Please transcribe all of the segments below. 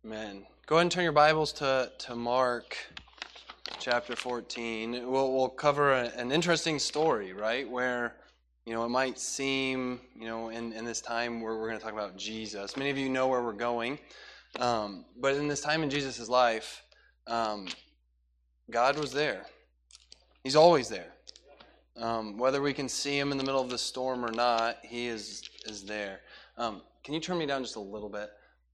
Amen. Go ahead and turn your Bibles to Mark chapter 14. We'll cover an interesting story, right? Where, it might seem, in this time where we're going to talk about Jesus. Many of you know where we're going. But in this time in Jesus' life, God was there. He's always there. Whether we can see Him in the middle of the storm or not, He is there. Can you turn me down just a little bit?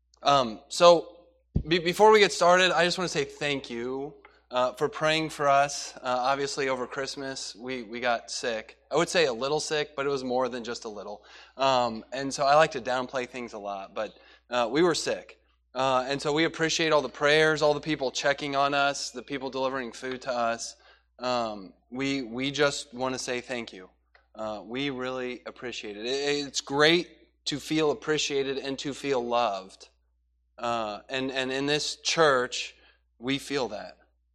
Before we get started, I just want to say thank you for praying for us. Obviously, over Christmas, we got sick. I would say a little sick, but it was more than just a little. And so I like to downplay things a lot, but we were sick. And so we appreciate all the prayers, all the people checking on us, the people delivering food to us. We just want to say thank you. We really appreciate it. It's great to feel appreciated and to feel loved. And in this church, we feel that.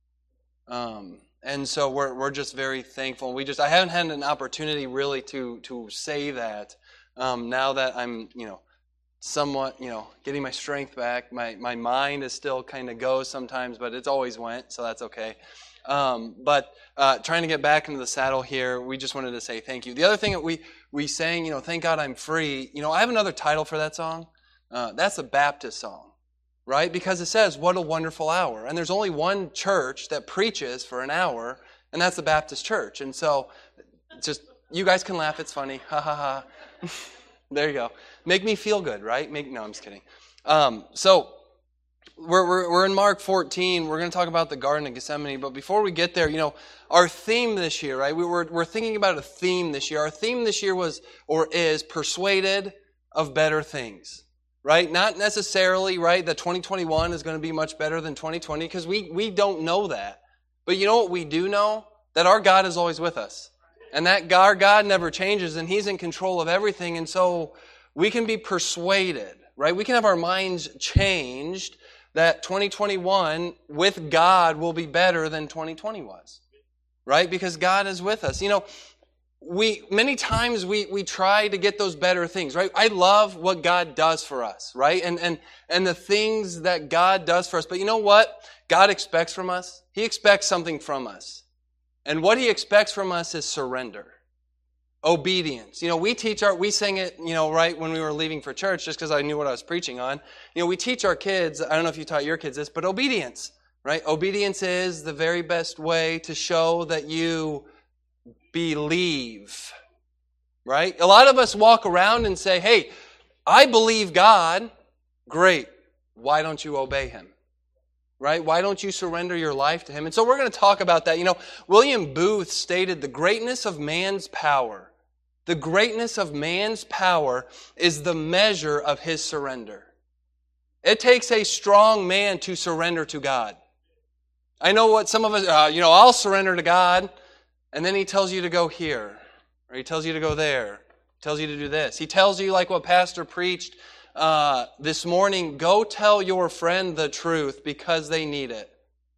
And so we're just very thankful. I haven't had an opportunity really to say that. Now that I'm, somewhat, getting my strength back. My mind is still kind of goes sometimes, but it's always went, so that's okay. But trying to get back into the saddle here, we just wanted to say thank you. The other thing that we sang, thank God I'm free. I have another title for that song. That's a Baptist song, right? Because it says, what a wonderful hour. And there's only one church that preaches for an hour, and that's the Baptist church. And so, just, you guys can laugh, it's funny. Ha ha ha. There you go. Make me feel good, right? No, I'm just kidding. So, we're in Mark 14. We're going to talk about the Garden of Gethsemane. But before we get there, our theme this year, right? We're thinking about a theme this year. Our theme this year is persuaded of better things, right? Not necessarily, right, that 2021 is going to be much better than 2020 because we don't know that. But you know what we do know? That our God is always with us. And that our God never changes and He's in control of everything. And so we can be persuaded, right? We can have our minds changed that 2021 with God will be better than 2020 was, right? Because God is with us. Many times we try to get those better things, right? I love what God does for us, right? And the things that God does for us. But you know what God expects from us? He expects something from us. And what He expects from us is surrender. Obedience. We sang it, right when we were leaving for church, just because I knew what I was preaching on. We teach our kids, I don't know if you taught your kids this, but obedience, right? Obedience is the very best way to show that you believe, right? A lot of us walk around and say, hey, I believe God. Great. Why don't you obey Him? Right? Why don't you surrender your life to Him? And so we're going to talk about that. William Booth stated the greatness of man's power. The greatness of man's power is the measure of his surrender. It takes a strong man to surrender to God. I know what some of us, I'll surrender to God. And then He tells you to go here. Or He tells you to go there. He tells you to do this. He tells you, like what Pastor preached this morning, go tell your friend the truth because they need it.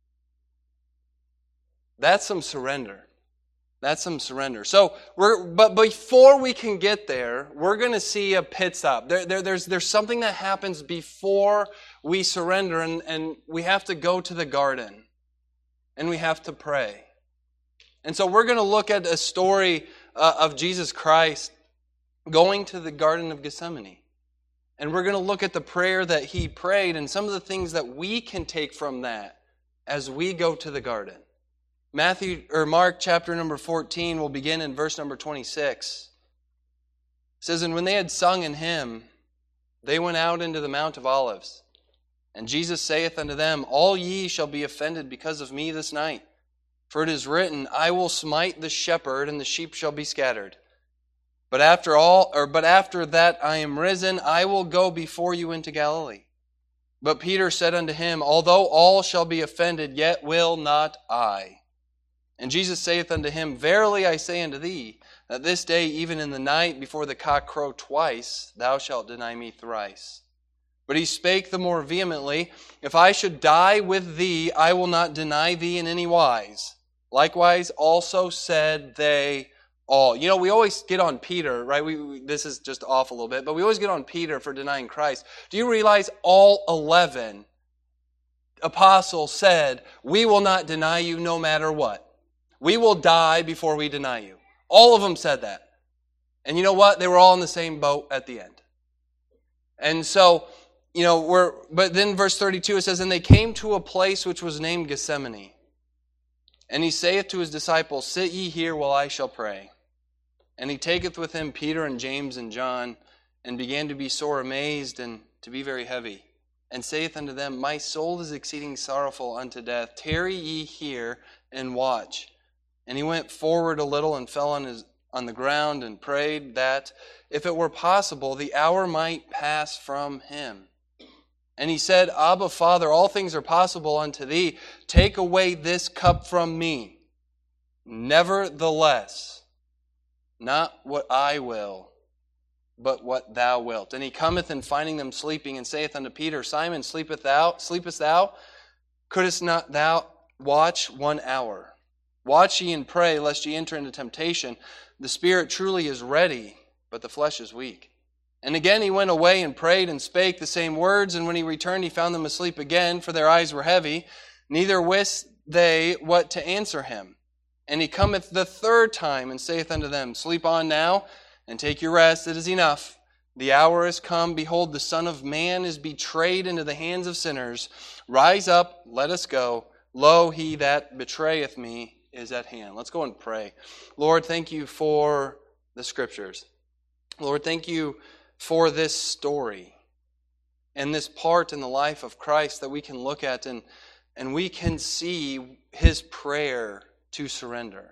That's some surrender. That's some surrender. So but before we can get there, we're going to see a pit stop. There's something that happens before we surrender, and we have to go to the garden, and we have to pray. And so we're going to look at a story of Jesus Christ going to the Garden of Gethsemane. And we're going to look at the prayer that He prayed and some of the things that we can take from that as we go to the garden. Mark chapter number 14 will begin in verse number 26. It says, and when they had sung an hymn, they went out into the Mount of Olives. And Jesus saith unto them, all ye shall be offended because of me this night. For it is written, I will smite the shepherd, and the sheep shall be scattered. But after that I am risen, I will go before you into Galilee. But Peter said unto Him, although all shall be offended, yet will not I. And Jesus saith unto him, verily I say unto thee, that this day, even in the night, before the cock crow twice, thou shalt deny me thrice. But He spake the more vehemently, if I should die with thee, I will not deny thee in any wise. Likewise also said they all. We always get on Peter, right? This is just off a little bit, but we always get on Peter for denying Christ. Do you realize all 11 apostle said, "We will not deny you no matter what. We will die before we deny you." All of them said that. And you know what? They were all in the same boat at the end. And so, but then verse 32 it says, "And they came to a place which was named Gethsemane. And he saith to his disciples, Sit ye here while I shall pray. And he taketh with him Peter and James and John, and began to be sore amazed and to be very heavy. And saith unto them, My soul is exceeding sorrowful unto death. Tarry ye here and watch. And he went forward a little and fell on the ground and prayed that, if it were possible, the hour might pass from him. And he said, Abba, Father, all things are possible unto thee. Take away this cup from me. Nevertheless, not what I will, but what thou wilt. And he cometh and finding them sleeping, and saith unto Peter, Simon, sleepest thou? Couldst not thou watch 1 hour? Watch ye and pray, lest ye enter into temptation. The spirit truly is ready, but the flesh is weak. And again he went away and prayed and spake the same words. And when he returned, he found them asleep again, for their eyes were heavy. Neither wist they what to answer him. And he cometh the third time, and saith unto them, Sleep on now, and take your rest. It is enough. The hour is come. Behold, the Son of Man is betrayed into the hands of sinners. Rise up, let us go. Lo, he that betrayeth me is at hand. Let's go and pray. Lord, thank you for the Scriptures. Lord, thank you for this story and this part in the life of Christ that we can look at and we can see his prayer to surrender.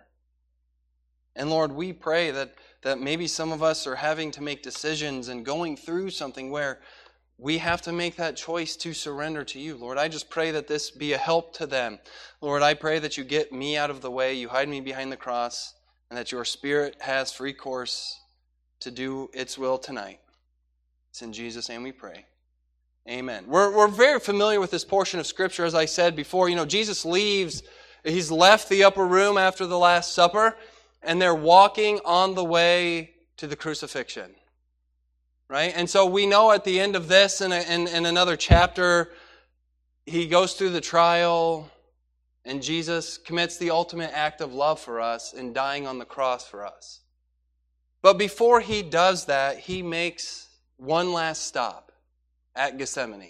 And Lord, we pray that maybe some of us are having to make decisions and going through something where we have to make that choice to surrender to you. Lord, I just pray that this be a help to them. Lord, I pray that you get me out of the way, you hide me behind the cross, and that your Spirit has free course to do its will tonight. It's in Jesus' name we pray. Amen. We're very familiar with this portion of Scripture, as I said before. Jesus leaves. He's left the upper room after the Last Supper, and they're walking on the way to the crucifixion. Right? And so we know at the end of this, in another chapter, he goes through the trial, and Jesus commits the ultimate act of love for us in dying on the cross for us. But before he does that, he makes one last stop at Gethsemane.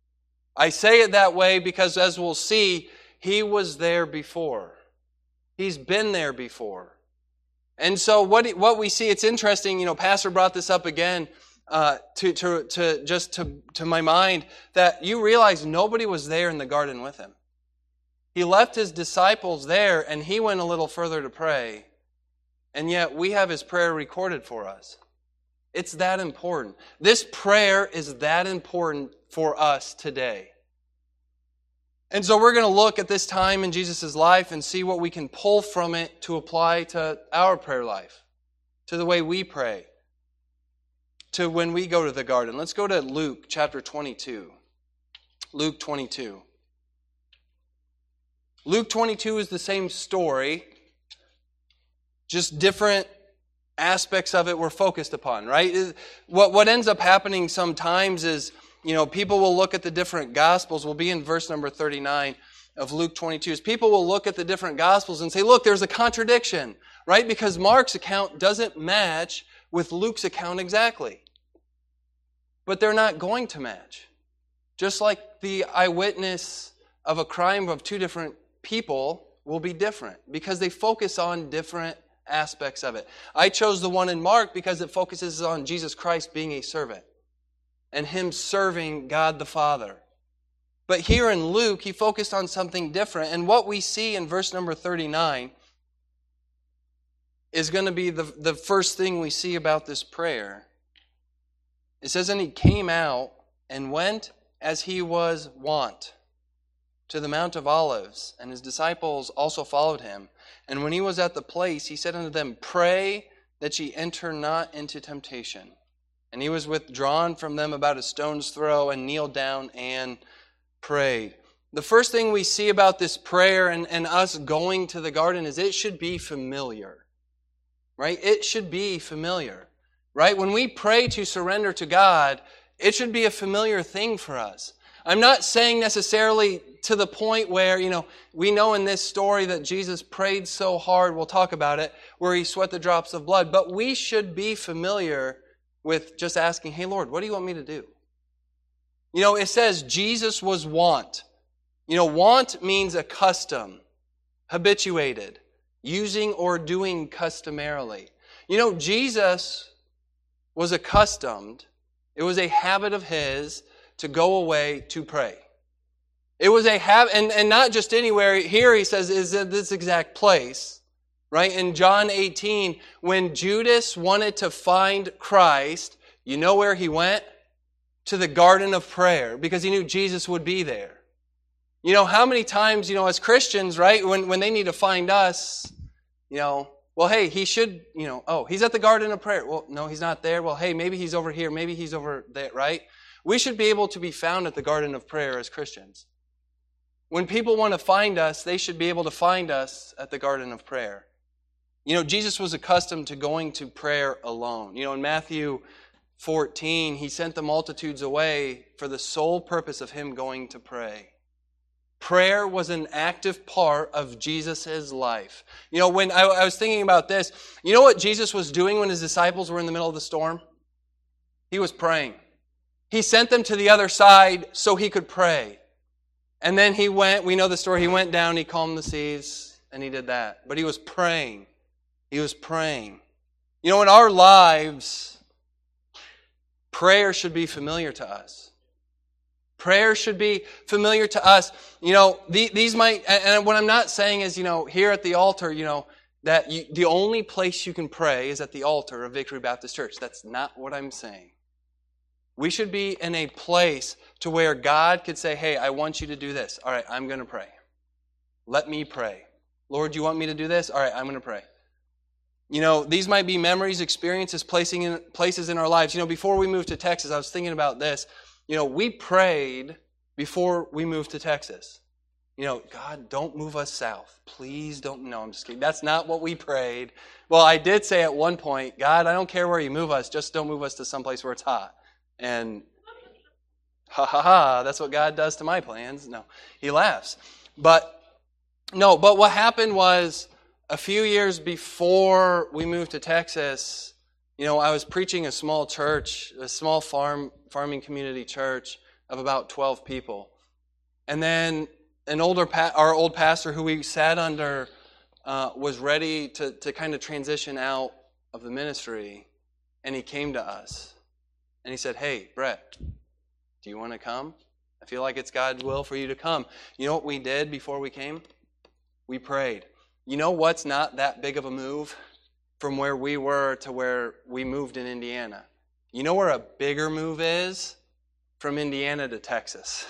I say it that way because, as we'll see, he was there before. He's been there before. And so what we see, it's interesting, Pastor brought this up again to my mind, that you realize nobody was there in the garden with him. He left his disciples there and he went a little further to pray. And yet we have his prayer recorded for us. It's that important. This prayer is that important for us today. And so we're going to look at this time in Jesus' life and see what we can pull from it to apply to our prayer life, to the way we pray, to when we go to the garden. Let's go to Luke chapter 22. Luke 22. Luke 22 is the same story, just different aspects of it we're focused upon, right? What ends up happening sometimes is, people will look at the different Gospels. We'll be in verse number 39 of Luke 22. Is people will look at the different Gospels and say, look, there's a contradiction, right? Because Mark's account doesn't match with Luke's account exactly. But they're not going to match. Just like the eyewitness of a crime of two different people will be different because they focus on different aspects of it. I chose the one in Mark because it focuses on Jesus Christ being a servant and him serving God the Father. But here in Luke, he focused on something different. And what we see in verse number 39 is going to be the first thing we see about this prayer. It says, And he came out and went as he was wont to the Mount of Olives, and his disciples also followed him. And when he was at the place, he said unto them, Pray that ye enter not into temptation. And he was withdrawn from them about a stone's throw, and kneeled down and prayed. The first thing we see about this prayer and us going to the garden is it should be familiar. Right? It should be familiar. Right? When we pray to surrender to God, it should be a familiar thing for us. I'm not saying necessarily to the point where, we know in this story that Jesus prayed so hard, we'll talk about it, where he sweat the drops of blood. But we should be familiar with just asking, hey, Lord, what do you want me to do? It says Jesus was wont. Want means a custom, habituated, using or doing customarily. Jesus was accustomed, it was a habit of his to go away to pray. It was a habit, and not just anywhere. Here he says, is at this exact place, right? In John 18, when Judas wanted to find Christ, you know where he went? To the garden of prayer, because he knew Jesus would be there. How many times, as Christians, right, when they need to find us, well, hey, he should, he's at the garden of prayer. Well, no, he's not there. Well, hey, maybe he's over here. Maybe he's over there, right? We should be able to be found at the garden of prayer as Christians. When people want to find us, they should be able to find us at the garden of prayer. Jesus was accustomed to going to prayer alone. In Matthew 14, he sent the multitudes away for the sole purpose of him going to pray. Prayer was an active part of Jesus' life. When I was thinking about this, you know what Jesus was doing when his disciples were in the middle of the storm? He was praying. He sent them to the other side so he could pray. And then he went, we know the story, he went down, he calmed the seas, and he did that. But he was praying. He was praying. In our lives, prayer should be familiar to us. Prayer should be familiar to us. These might, and what I'm not saying is, here at the altar, that the only place you can pray is at the altar of Victory Baptist Church. That's not what I'm saying. We should be in a place to where God could say, hey, I want you to do this. All right, I'm going to pray. Let me pray. Lord, you want me to do this? All right, I'm going to pray. These might be memories, experiences, places in our lives. Before we moved to Texas, I was thinking about this. We prayed before we moved to Texas. God, don't move us south. Please don't. No, I'm just kidding. That's not what we prayed. Well, I did say at one point, God, I don't care where you move us. Just don't move us to someplace where it's hot. And that's what God does to my plans. No, he laughs. But what happened was a few years before we moved to Texas, I was preaching a small church, a small farming community church of about 12 people. And then our old pastor who we sat under was ready to kind of transition out of the ministry. And he came to us. And he said, hey, Brett, do you want to come? I feel like it's God's will for you to come. You know what we did before we came? We prayed. You know what's not that big of a move from where we were to where we moved in Indiana? You know where a bigger move is? From Indiana to Texas.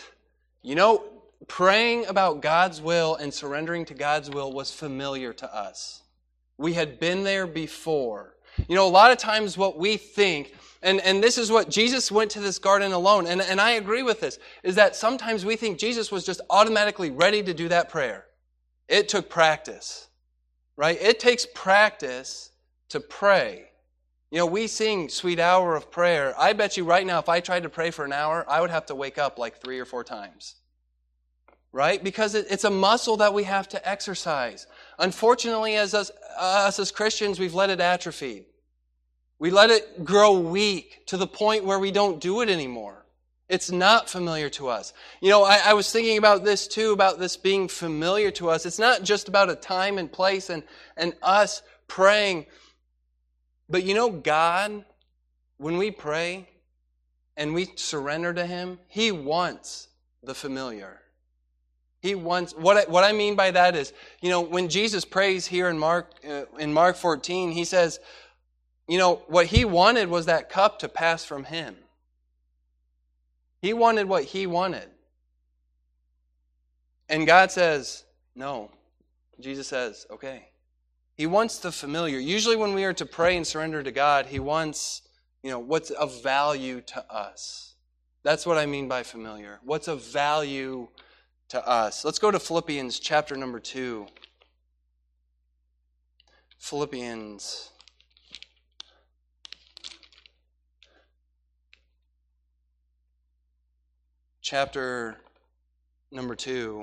Praying about God's will and surrendering to God's will was familiar to us. We had been there before. A lot of times what we think, and this is what Jesus went to this garden alone, and I agree with this, is that sometimes we think Jesus was just automatically ready to do that prayer. It took practice, right? It takes practice to pray. We sing Sweet Hour of Prayer. I bet you right now, if I tried to pray for an hour, I would have to wake up like 3 or 4 times. Right? Because it's a muscle that we have to exercise. Unfortunately, as us as Christians, we've let it atrophy. We let it grow weak to the point where we don't do it anymore. It's not familiar to us. I was thinking about this too, about this being familiar to us. It's not just about a time and place and us praying. But God, when we pray and we surrender to Him, He wants the familiar. He wants, what I mean by that is, when Jesus prays here in Mark 14, He says, what He wanted was that cup to pass from Him. He wanted what He wanted. And God says, no. Jesus says, okay. He wants the familiar. Usually when we are to pray and surrender to God, He wants, what's of value to us. That's what I mean by familiar. What's of value to us. Let's go to Philippians chapter number 2. Philippians chapter number 2.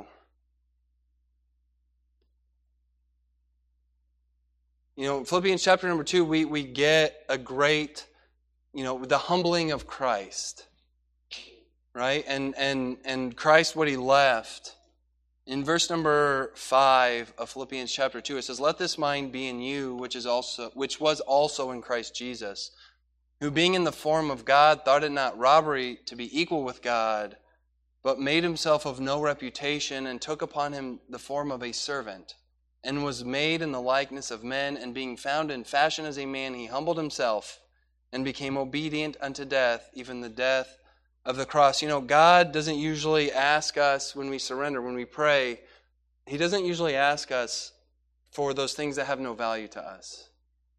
Philippians chapter number 2, we get a great, the humbling of Christ, right? And Christ, what he left. In verse number 5 of Philippians chapter 2, it says, "Let this mind be in you, which was also in Christ Jesus, who being in the form of God, thought it not robbery to be equal with God, but made himself of no reputation, and took upon him the form of a servant, and was made in the likeness of men, and being found in fashion as a man, he humbled himself, and became obedient unto death, even the death of the cross." God doesn't usually ask us when we surrender, when we pray, he doesn't usually ask us for those things that have no value to us.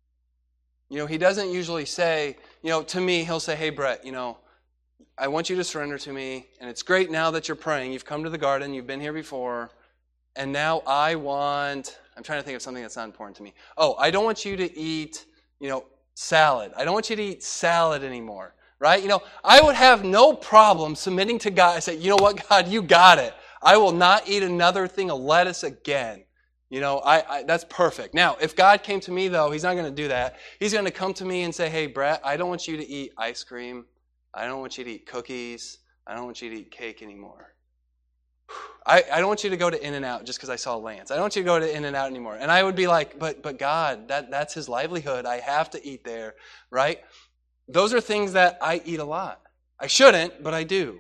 He doesn't usually say, to me, he'll say, "Hey, Brett, I want you to surrender to me, and it's great now that you're praying. You've come to the garden, you've been here before, and now I'm trying to think of something that's not important to me. I don't want you to eat, salad. I don't want you to eat salad anymore." Right? I would have no problem submitting to God. I say, "You know what, God, you got it. I will not eat another thing of lettuce again." That's perfect. Now, if God came to me, though, he's not going to do that. He's going to come to me and say, "Hey, Brett, I don't want you to eat ice cream. I don't want you to eat cookies. I don't want you to eat cake anymore. I don't want you to go to In-N-Out just because I saw Lance. I don't want you to go to In-N-Out anymore." And I would be like, but God, that's his livelihood. I have to eat there, right? Those are things that I eat a lot. I shouldn't, but I do.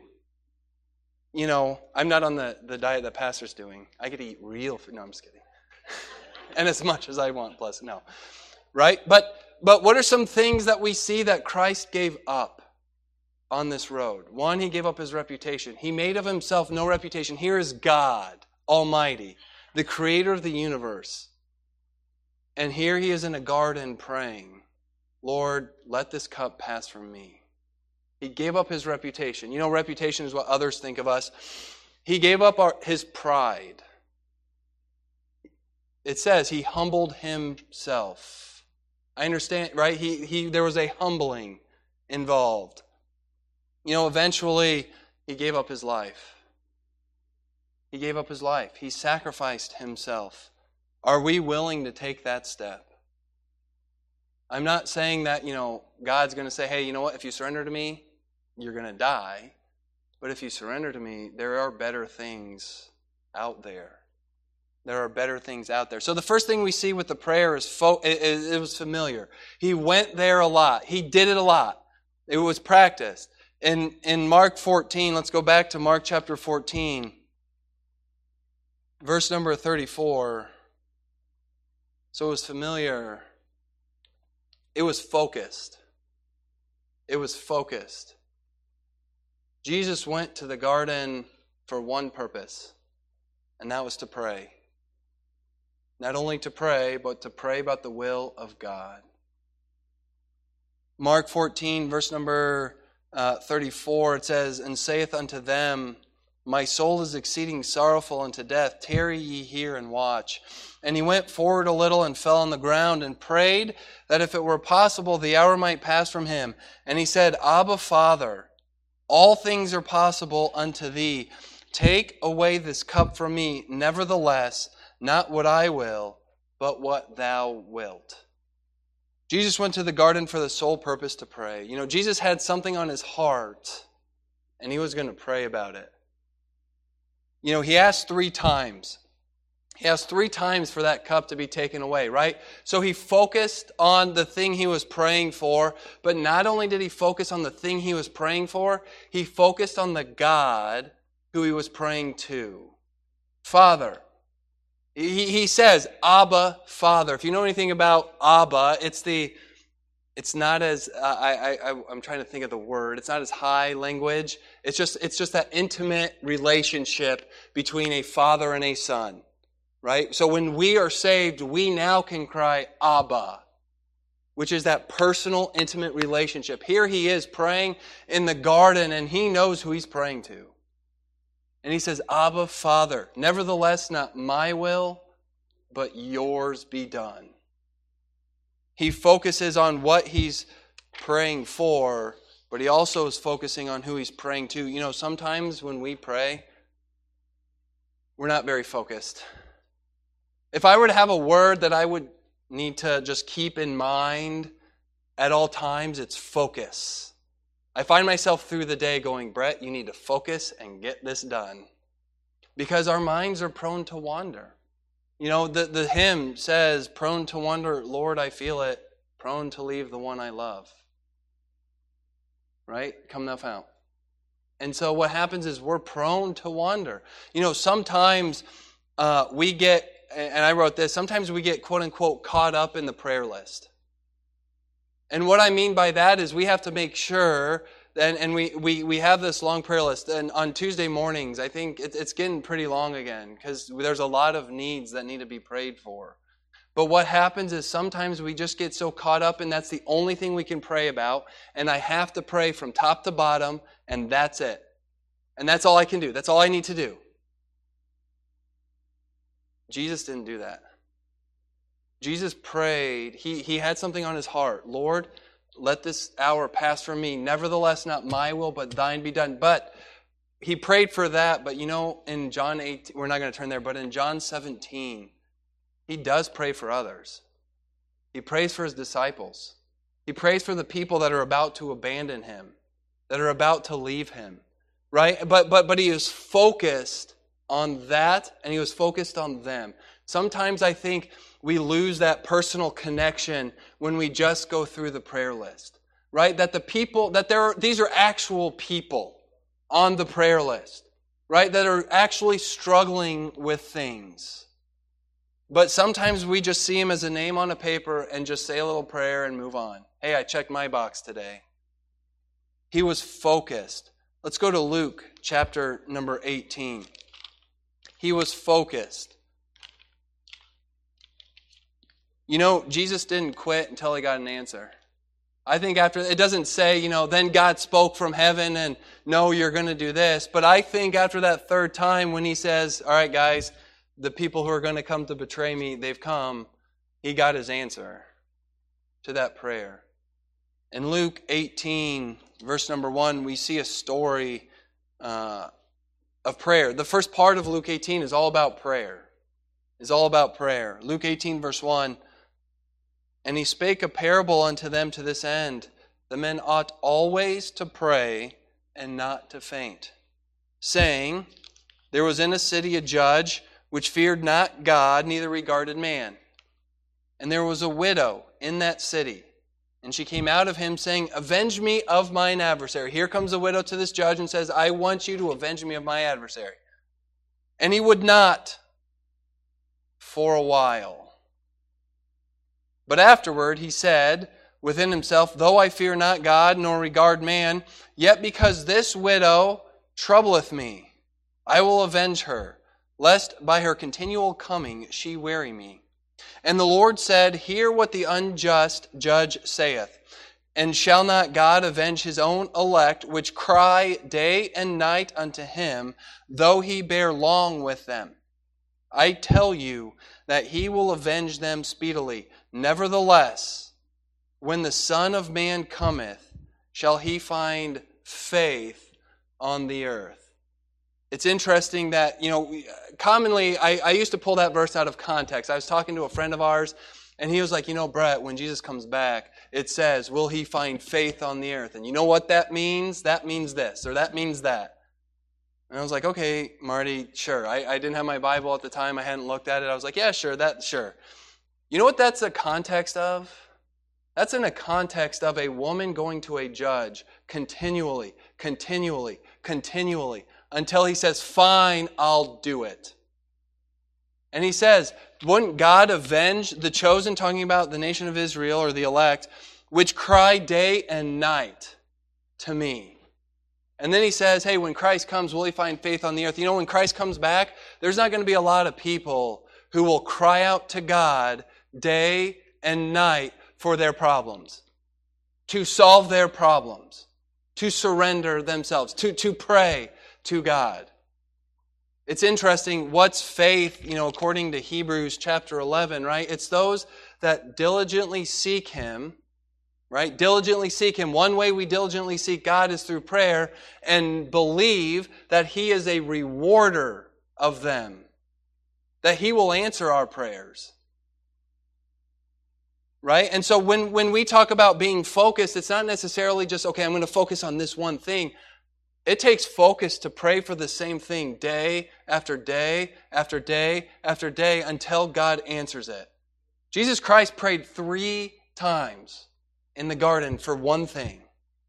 I'm not on the diet that Pastor's doing. I get to eat real food. No, I'm just kidding. And as much as I want, plus, no. Right? But what are some things that we see that Christ gave up on this road? One, he gave up his reputation. He made of himself no reputation. Here is God Almighty, the creator of the universe. And here he is in a garden praying, "Lord, let this cup pass from me." He gave up his reputation. Reputation is what others think of us. He gave up his pride. It says he humbled himself. I understand, right? There was a humbling involved. Eventually, he gave up his life. He gave up his life. He sacrificed himself. Are we willing to take that step? I'm not saying that, God's going to say, "Hey, you know what? If you surrender to me, you're going to die." But if you surrender to me, there are better things out there. There are better things out there. So the first thing we see with the prayer is it was familiar. He went there a lot. He did it a lot. It was practiced. In Mark 14, let's go back to Mark chapter 14, verse number 34. So it was familiar. It was focused. It was focused. Jesus went to the garden for one purpose, and that was to pray. Not only to pray, but to pray about the will of God. Mark 14, verse number 34, it says, "And saith unto them, My soul is exceeding sorrowful unto death. Tarry ye here and watch. And he went forward a little and fell on the ground and prayed that if it were possible, the hour might pass from him. And he said, Abba, Father, all things are possible unto thee. Take away this cup from me. Nevertheless, not what I will, but what thou wilt." Jesus went to the garden for the sole purpose to pray. Jesus had something on his heart, and he was going to pray about it. He asked 3 times. He asked 3 times for that cup to be taken away, right? So he focused on the thing he was praying for, but not only did he focus on the thing he was praying for, he focused on the God who he was praying to. Father. He says, Abba, Father. If you know anything about Abba, it's not as, I'm trying to think of the word, it's not as high language. It's just that intimate relationship between a father and a son, right? So when we are saved, we now can cry, Abba, which is that personal, intimate relationship. Here he is praying in the garden, and he knows who he's praying to. And he says, Abba, Father, nevertheless, not my will, but yours be done. He focuses on what he's praying for but he also is focusing on who he's praying to. You know, sometimes when we pray, we're not very focused. If I were to have a word that I would need to just keep in mind at all times, it's focus. I find myself through the day going, Brett, you need to focus and get this done. Because our minds are prone to wander. You know, the hymn says, prone to wander, Lord, I feel it, prone to leave the one I love. Right? Come thou fount. And so what happens is we're prone to wander. You know, sometimes we get, and I wrote this, sometimes we get quote unquote caught up in the prayer list. And what I mean by that is we have to make sure, and we have this long prayer list, and on Tuesday mornings, I think it's getting pretty long again, because there's a lot of needs that need to be prayed for. But what happens is sometimes we just get so caught up, and that's the only thing we can pray about, and I have to pray from top to bottom, and that's it. And that's all I can do. That's all I need to do. Jesus didn't do that. Jesus prayed. He had something on his heart. Lord, let this hour pass from me. Nevertheless, not my will, but thine be done. But he prayed for that. But you know, in John 8, we're not going to turn there, but in John 17, he does pray for others. He prays for his disciples. He prays for the people that are about to abandon him, that are about to leave him. Right? But he is focused on that, and he was focused on them. Sometimes I think we lose that personal connection when we just go through the prayer list. Right? That the people, these are actual people on the prayer list. Right? That are actually struggling with things. But sometimes we just see him as a name on a paper and just say a little prayer and move on. Hey, I checked my box today. He was focused. Let's go to Luke chapter number 18. He was focused. You know, Jesus didn't quit until he got an answer. I think after, it doesn't say, you know, then God spoke from heaven and, no, you're going to do this. But I think after that third time when he says, all right, guys, the people who are going to come to betray me, they've come, he got his answer to that prayer. In Luke 18, verse number 1, we see a story of prayer. The first part of Luke 18 is all about prayer. Is all about prayer. Luke 18, verse 1, and he spake a parable unto them to this end, the men ought always to pray and not to faint, saying, there was in a city a judge which feared not God, neither regarded man. And there was a widow in that city, and she came out of him, saying, avenge me of mine adversary. Here comes a widow to this judge and says, I want you to avenge me of my adversary. And he would not for a while. But afterward he said within himself, though I fear not God, nor regard man, yet because this widow troubleth me, I will avenge her, lest by her continual coming she weary me. And the Lord said, hear what the unjust judge saith. And shall not God avenge his own elect, which cry day and night unto him, though he bear long with them? I tell you that he will avenge them speedily. Nevertheless, when the Son of Man cometh, shall he find faith on the earth? It's interesting that, you know, commonly, I used to pull that verse out of context. I was talking to a friend of ours, and he was like, you know, Brett, when Jesus comes back, it says, will he find faith on the earth? And you know what that means? That means this, or that means that. And I was like, okay, Marty, sure. I didn't have my Bible at the time. I hadn't looked at it. I was like, yeah, sure, sure. You know what that's a context of? That's in a context of a woman going to a judge continually, until he says, fine, I'll do it. And he says, wouldn't God avenge the chosen, talking about the nation of Israel or the elect, which cry day and night to me? And then he says, hey, when Christ comes, will he find faith on the earth? You know, when Christ comes back, there's not going to be a lot of people who will cry out to God day and night for their problems, to solve their problems, to surrender themselves, to pray to God. It's interesting, what's faith, you know, according to Hebrews chapter 11, right? It's those that diligently seek him right? Diligently seek Him. One way we diligently seek God is through prayer and believe that He is a rewarder of them, that He will answer our prayers. Right? And so when we talk about being focused, it's not necessarily just, okay, I'm going to focus on this one thing. It takes focus to pray for the same thing day after day after day after day until God answers it. Jesus Christ prayed 3 times in the garden for one thing.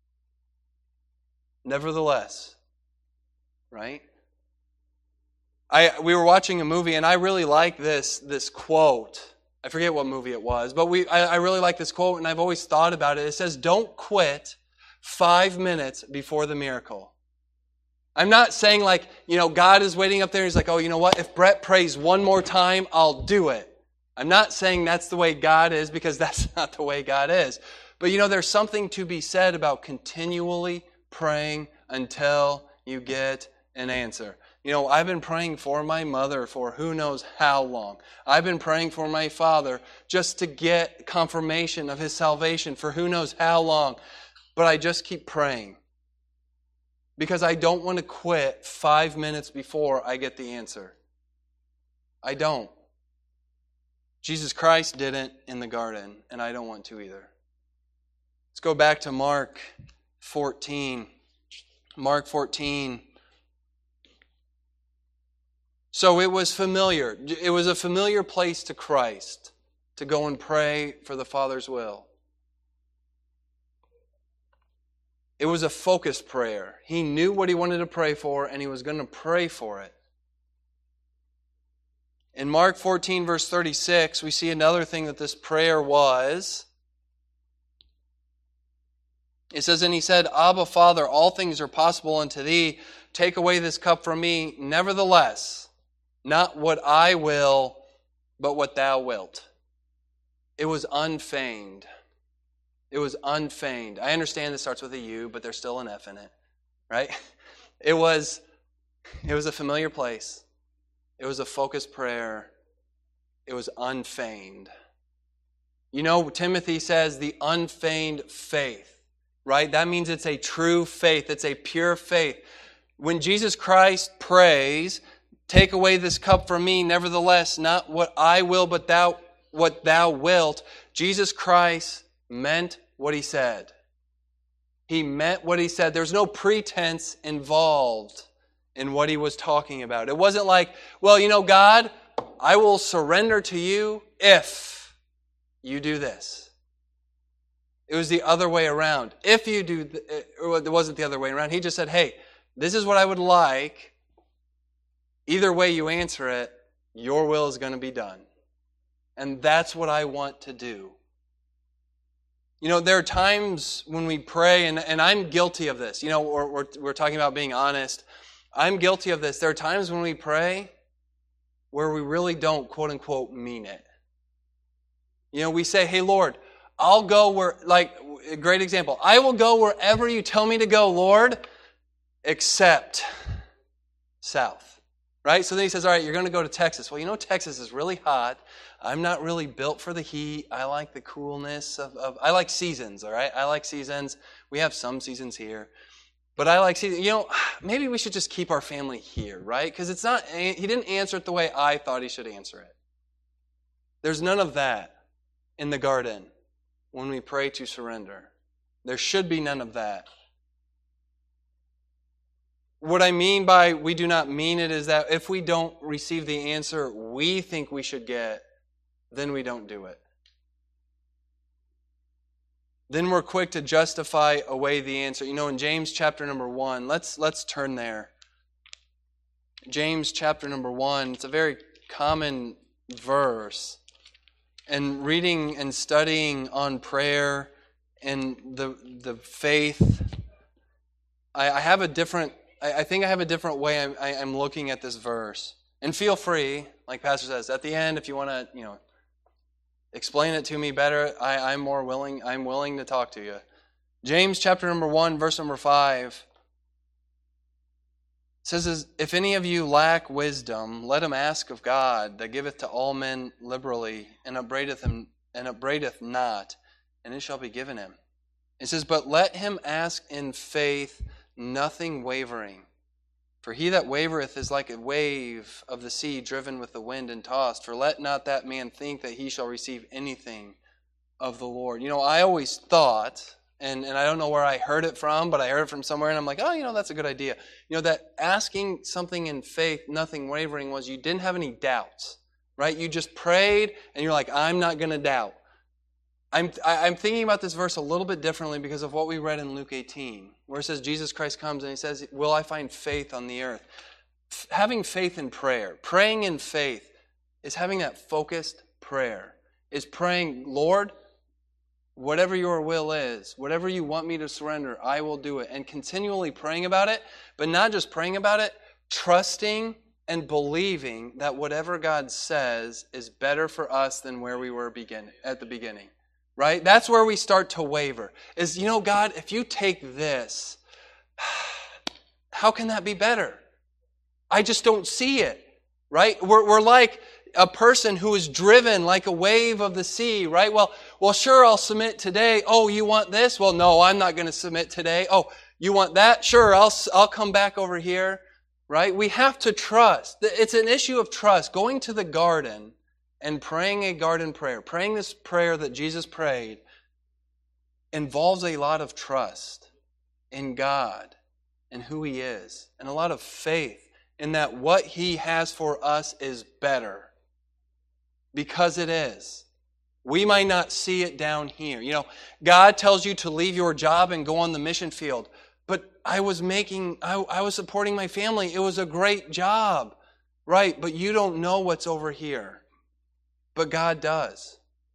Nevertheless, right? We were watching a movie, and I really like this quote. I forget what movie it was, but I really like this quote, and I've always thought about it. It says, "Don't quit 5 minutes before the miracle." I'm not saying God is waiting up there and He's like, oh, you know what? If Brett prays one more time, I'll do it. I'm not saying that's the way God is, because that's not the way God is. But there's something to be said about continually praying until you get an answer. I've been praying for my mother for who knows how long. I've been praying for my father just to get confirmation of his salvation for who knows how long. But I just keep praying because I don't want to quit 5 minutes before I get the answer. I don't. Jesus Christ didn't in the garden, and I don't want to either. Let's go back to Mark 14. Mark 14. So it was familiar. It was a familiar place to Christ to go and pray for the Father's will. It was a focused prayer. He knew what He wanted to pray for, and He was going to pray for it. In Mark 14, verse 36, we see another thing that this prayer was. It says, "And He said, Abba, Father, all things are possible unto Thee. Take away this cup from me. Nevertheless, not what I will, but what Thou wilt." It was unfeigned. It was unfeigned. I understand this starts with a U, but there's still an F in it, right? It was a familiar place. It was a focused prayer. It was unfeigned. Timothy says the unfeigned faith, right? That means it's a true faith. It's a pure faith. When Jesus Christ prays, "Take away this cup from me, nevertheless, not what I will, but what Thou wilt," Jesus Christ meant what He said. He meant what He said. There's no pretense involved in what He was talking about. It wasn't like, well, God, I will surrender to You if you do this. It was the other way around. If you do, it wasn't the other way around. He just said, hey, this is what I would like. Either way you answer it, Your will is going to be done. And that's what I want to do. There are times when we pray, and I'm guilty of this. We're talking about being honest. I'm guilty of this. There are times when we pray where we really don't, quote unquote, mean it. We say, hey, Lord, I'll go where, a great example, I will go wherever You tell me to go, Lord, except south. Right? So then He says, all right, you're going to go to Texas. Well, Texas is really hot. I'm not really built for the heat. I like the coolness I like seasons, all right? I like seasons. We have some seasons here. But I like seasons. Maybe we should just keep our family here, right? Because He didn't answer it the way I thought He should answer it. There's none of that in the garden when we pray to surrender. There should be none of that. What I mean by we do not mean it is that if we don't receive the answer we think we should get, then we don't do it. Then we're quick to justify away the answer. In James chapter number 1, let's turn there. James chapter number 1, it's a very common verse. And reading and studying on prayer and the faith, I have a different... I think I have a different way I'm looking at this verse. And feel free, like Pastor says, at the end, if you want to, explain it to me better, I'm willing to talk to you. James chapter number 1, verse number 5 says, "If any of you lack wisdom, let him ask of God, that giveth to all men liberally, and upbraideth not, and it shall be given him." It says, "But let him ask in faith, nothing wavering. For he that wavereth is like a wave of the sea driven with the wind and tossed. For let not that man think that he shall receive anything of the Lord." I always thought, and I don't know where I heard it from, but I heard it from somewhere, and I'm like, that's a good idea. That asking something in faith, nothing wavering, was you didn't have any doubts, right? You just prayed, and you're like, I'm not going to doubt. I'm thinking about this verse a little bit differently because of what we read in Luke 18, where it says Jesus Christ comes and he says, "Will I find faith on the earth?" Having faith in prayer, praying in faith, is having that focused prayer. Is praying, "Lord, whatever your will is, whatever you want me to surrender, I will do it." And continually praying about it, but not just praying about it, trusting and believing that whatever God says is better for us than where we were at the beginning. Right? That's where we start to waver. Is, God, if you take this, how can that be better? I just don't see it. Right? We're like a person who is driven like a wave of the sea, right? Well, sure, I'll submit today. Oh, you want this? Well, no, I'm not going to submit today. Oh, you want that? Sure, I'll come back over here, right? We have to trust. It's an issue of trust. Going to the garden and praying a garden prayer, praying this prayer that Jesus prayed, involves a lot of trust in God and who He is, and a lot of faith in that what He has for us is better. Because it is. We might not see it down here. God tells you to leave your job and go on the mission field. But I was supporting my family. It was a great job. Right, but you don't know what's over here. But God does.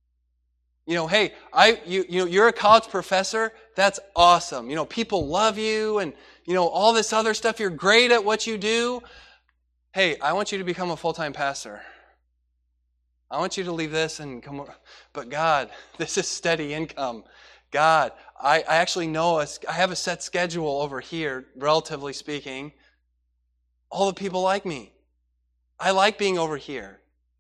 Hey, you're a college professor. That's awesome. People love you and, all this other stuff. You're great at what you do. Hey, I want you to become a full-time pastor. I want you to leave this and come. But God, this is steady income. God, I actually know I have a set schedule over here, relatively speaking. All the people like me. I like being over here.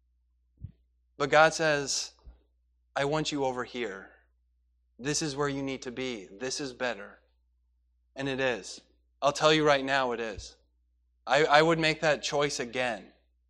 But God says, I want you over here. This is where you need to be. This is better. And it is. I'll tell you right now, it is. I would make that choice again.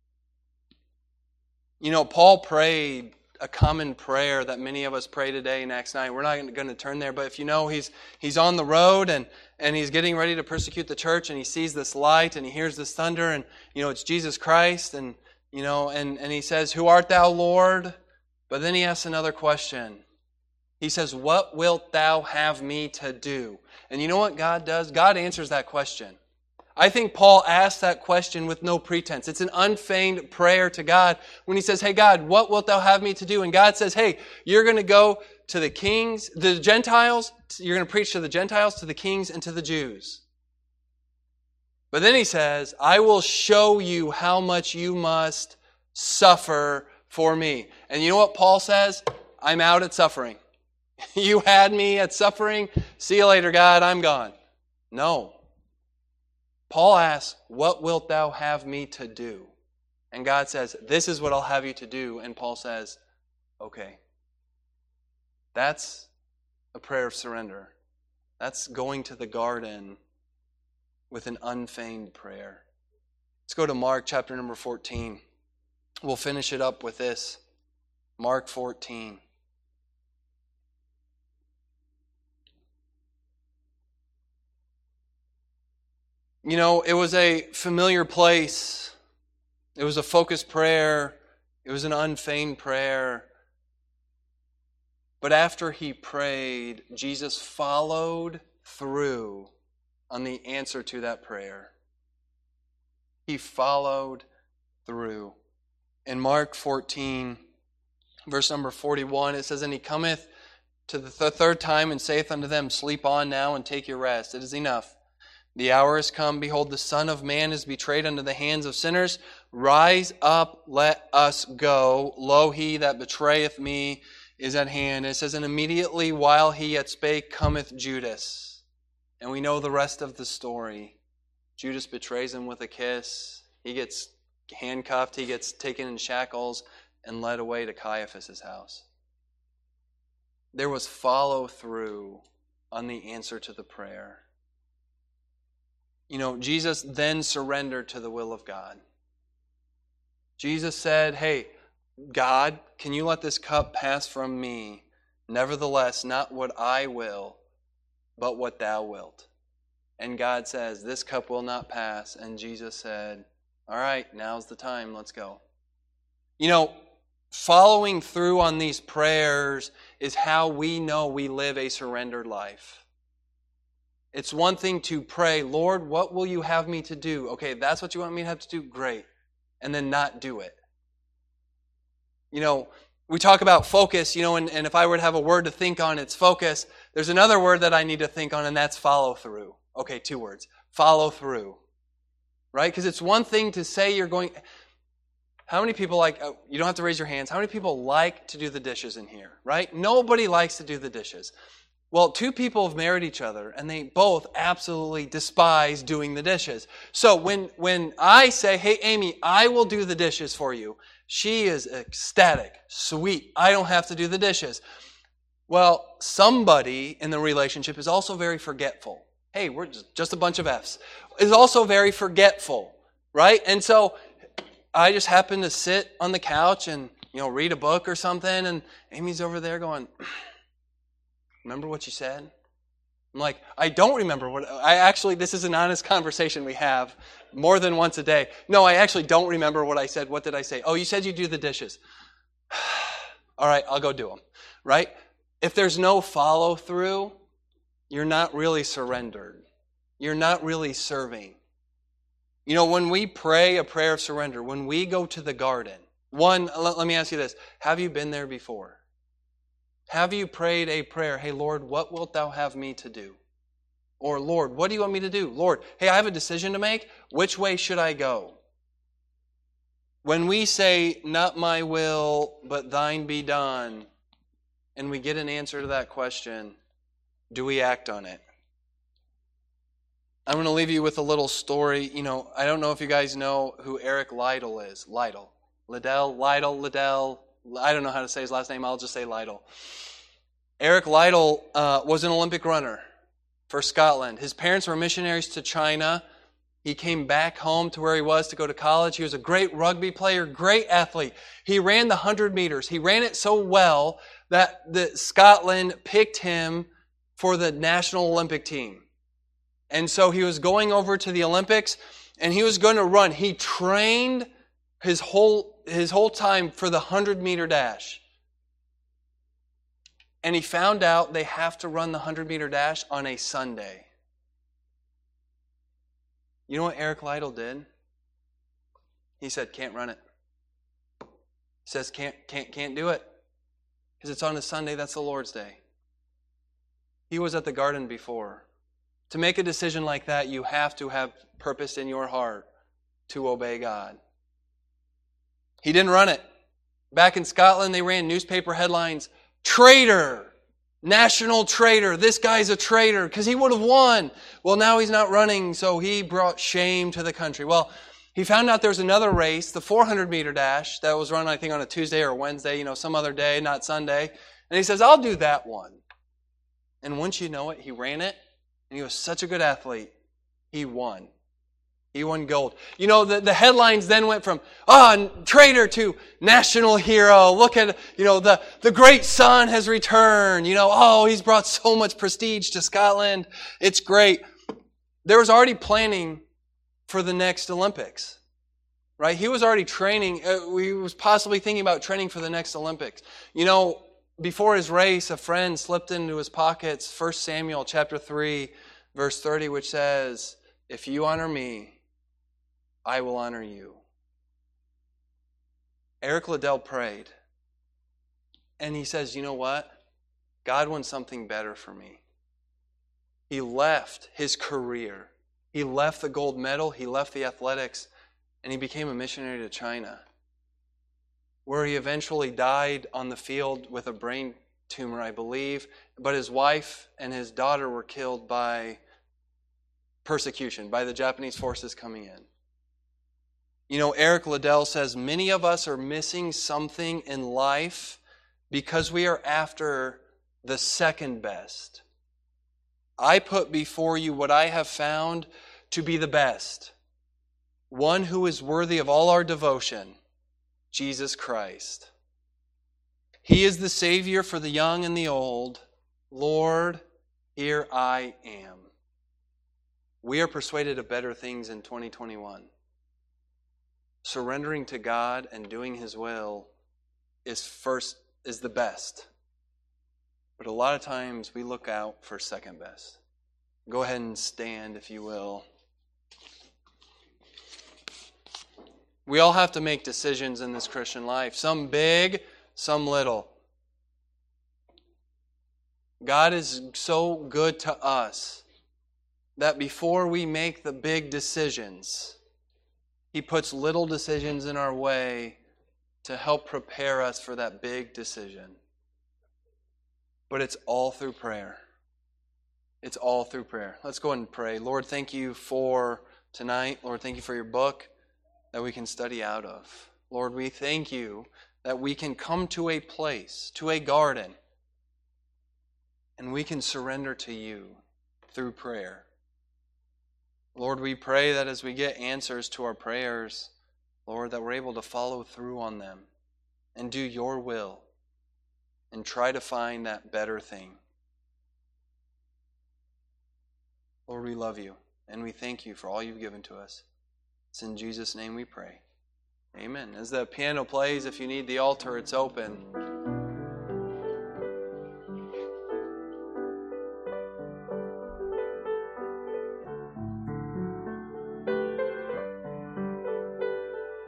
Paul prayed a common prayer that many of us pray today in Acts 9. We're not going to turn there, but if he's on the road and he's getting ready to persecute the church, and he sees this light and he hears this thunder, and it's Jesus Christ, and he says, "Who art thou, Lord?" But then he asks another question. He says, "What wilt thou have me to do?" And you know what God does? God answers that question. I think Paul asked that question with no pretense. It's an unfeigned prayer to God when he says, "Hey God, what wilt thou have me to do?" And God says, "Hey, you're going to go to the kings, the Gentiles. You're going to preach to the Gentiles, to the kings, and to the Jews." But then he says, "I will show you how much you must suffer for me." And you know what Paul says? "I'm out at suffering. You had me at suffering. See you later, God. I'm gone." No. Paul asks, "What wilt thou have me to do?" And God says, "This is what I'll have you to do." And Paul says, "Okay." That's a prayer of surrender. That's going to the garden with an unfeigned prayer. Let's go to Mark chapter number 14. We'll finish it up with this. Mark 14. It was a familiar place. It was a focused prayer. It was an unfeigned prayer. But after he prayed, Jesus followed through on the answer to that prayer. He followed through. In Mark 14, verse number 41, it says, "And he cometh to the third time and saith unto them, Sleep on now and take your rest. It is enough. The hour is come. Behold, the Son of Man is betrayed into the hands of sinners. Rise up, let us go. Lo, he that betrayeth me is at hand." It says, "And immediately while he yet spake, cometh Judas." And we know the rest of the story. Judas betrays him with a kiss. He gets handcuffed. He gets taken in shackles and led away to Caiaphas' house. There was follow through on the answer to the prayer. Jesus then surrendered to the will of God. Jesus said, hey, God, can you let this cup pass from me? Nevertheless, not what I will, but what thou wilt. And God says, this cup will not pass. And Jesus said, all right, now's the time, let's go. Following through on these prayers is how we know we live a surrendered life. It's one thing to pray, Lord, what will you have me to do? Okay, that's what you want me to have to do? Great. And then not do it. We talk about focus, and if I were to have a word to think on, it's focus. There's another word that I need to think on, and that's follow through. Okay, 2 words. Follow through. Right? Because it's one thing to say you're going... How many people you don't have to raise your hands, how many people like to do the dishes in here, right? Nobody likes to do the dishes. Well, 2 people have married each other, and they both absolutely despise doing the dishes. So when I say, hey, Amy, I will do the dishes for you, she is ecstatic, sweet, I don't have to do the dishes. Well, somebody in the relationship is also very forgetful. Hey, we're just a bunch of F's. Is also very forgetful, right? And so I just happen to sit on the couch and, read a book or something, and Amy's over there going, remember what you said? I'm like, I don't remember this is an honest conversation we have more than once a day. No, I actually don't remember what I said. What did I say? Oh, you said you do the dishes. All right, I'll go do them, right? If there's no follow through, you're not really surrendered. You're not really serving. When we pray a prayer of surrender, when we go to the garden, let me ask you this. Have you been there before? Have you prayed a prayer, hey, Lord, what wilt thou have me to do? Or, Lord, what do you want me to do? Lord, hey, I have a decision to make. Which way should I go? When we say, not my will, but thine be done, and we get an answer to that question, do we act on it? I'm going to leave you with a little story. I don't know if you guys know who Eric Liddell is. Liddell. I don't know how to say his last name. I'll just say Liddell. Eric Liddell was an Olympic runner for Scotland. His parents were missionaries to China. He came back home to where he was to go to college. He was a great rugby player, great athlete. He ran the 100 meters. He ran it so well that Scotland picked him for the national Olympic team. And so he was going over to the Olympics, and he was going to run. He trained his whole time for the 100-meter dash. And he found out they have to run the 100-meter dash on a Sunday. You know what Eric Liddell did? He said, can't run it. He says, can't do it. Because it's on a Sunday, that's the Lord's Day. He was at the garden before. To make a decision like that, you have to have purpose in your heart to obey God. He didn't run it. Back in Scotland, they ran newspaper headlines, traitor, national traitor, this guy's a traitor, because he would have won. Well, now he's not running, so he brought shame to the country. Well, he found out there's another race, the 400-meter dash, that was run, I think, on a Tuesday or Wednesday, some other day, not Sunday. And he says, I'll do that one. And once you know it, he ran it. And he was such a good athlete, he won. He won gold. The headlines then went from, traitor to national hero. Look at, the great son has returned. He's brought so much prestige to Scotland. It's great. There was already planning for the next Olympics, right? He was already training. He was possibly thinking about training for the next Olympics. Before his race, a friend slipped into his pockets 1 Samuel chapter 3, verse 30, which says, if you honor me, I will honor you. Eric Liddell prayed. And he says, you know what? God wants something better for me. He left his career. He left the gold medal. He left the athletics. And he became a missionary to China, where he eventually died on the field with a brain tumor, I believe. But his wife and his daughter were killed by persecution, by the Japanese forces coming in. Eric Liddell says, many of us are missing something in life because we are after the second best. I put before you what I have found to be the best, one who is worthy of all our devotion, Jesus Christ. He is the Savior for the young and the old. Lord, here I am. We are persuaded of better things in 2021. Surrendering to God and doing His will is the best. But a lot of times we look out for second best. Go ahead and stand, if you will. We all have to make decisions in this Christian life, some big, some little. God is so good to us that before we make the big decisions, He puts little decisions in our way to help prepare us for that big decision. But it's all through prayer. It's all through prayer. Let's go ahead and pray. Lord, thank you for tonight. Lord, thank you for your book that we can study out of. Lord, we thank you that we can come to a place, to a garden, and we can surrender to you through prayer. Lord, we pray that as we get answers to our prayers, Lord, that we're able to follow through on them and do your will and try to find that better thing. Lord, we love you and we thank you for all you've given to us. It's in Jesus' name we pray. Amen. As the piano plays, if you need the altar, it's open.